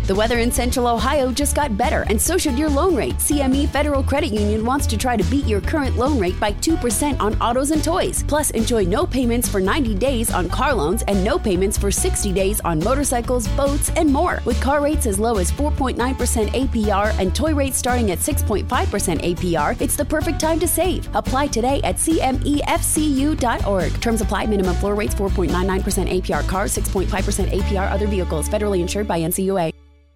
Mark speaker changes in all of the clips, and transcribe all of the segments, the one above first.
Speaker 1: The weather in Central Ohio just got better, and so should your loan rate. CME Federal Credit Union wants to try to beat your current loan rate by 2% on autos and toys. Plus, enjoy no payments for 90 days on car loans and no payments for 60 days on motorcycles, boats, and more. With car rates as low as 4.9% APR and toy rates starting at 6.5% APR, it's the perfect time to save. Apply today at cmefcu.org. Terms apply. Minimum floor rates 4.99% APR cars, 6.5% APR other vehicles. Federally insured by NCUA.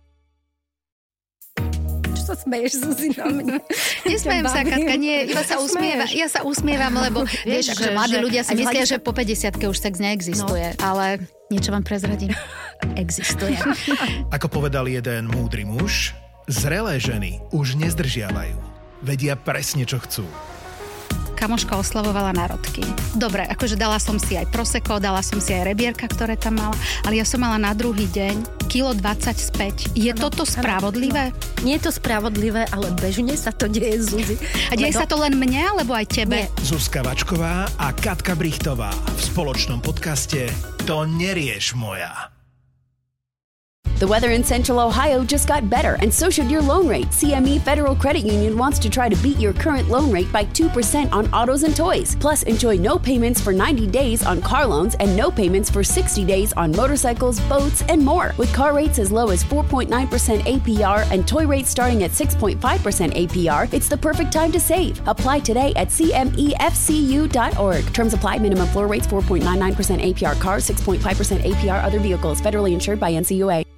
Speaker 2: Čo sa smeješ, Zuzi, na mňa?
Speaker 3: Nesmejem sa, Katka, nie, iba sa usmievam. Ja sa usmievam, lebo vieš, akože mladí ľudia si myslia, že po 50-ke už sex neexistuje, ale niečo vám prezradím. Existuje.
Speaker 4: Ako povedal jeden múdry muž, zrelé ženy už nezdržiavajú. Vedia presne, čo chcú.
Speaker 3: Kamoška oslavovala narodky. Dobre, akože dala som si aj prosecco, dala som si aj rebierka, ktoré tam mala, ale ja som mala na druhý deň 1,20 kg späť. Je toto spravodlivé?
Speaker 2: Nie je to spravodlivé, ale bežne sa to deje, Zuzi.
Speaker 3: A deje sa to len mne, alebo aj tebe?
Speaker 2: Nie.
Speaker 4: Zuzka Vačková a Katka Brichtová v spoločnom podcaste To nerieš moja.
Speaker 1: The weather in Central Ohio just got better, and so should your loan rate. CME Federal Credit Union wants to try to beat your current loan rate by 2% on autos and toys. Plus, enjoy no payments for 90 days on car loans and no payments for 60 days on motorcycles, boats, and more. With car rates as low as 4.9% APR and toy rates starting at 6.5% APR, it's the perfect time to save. Apply today at cmefcu.org. Terms apply. Minimum floor rates 4.99% APR cars, 6.5% APR other vehicles. Federally insured by NCUA.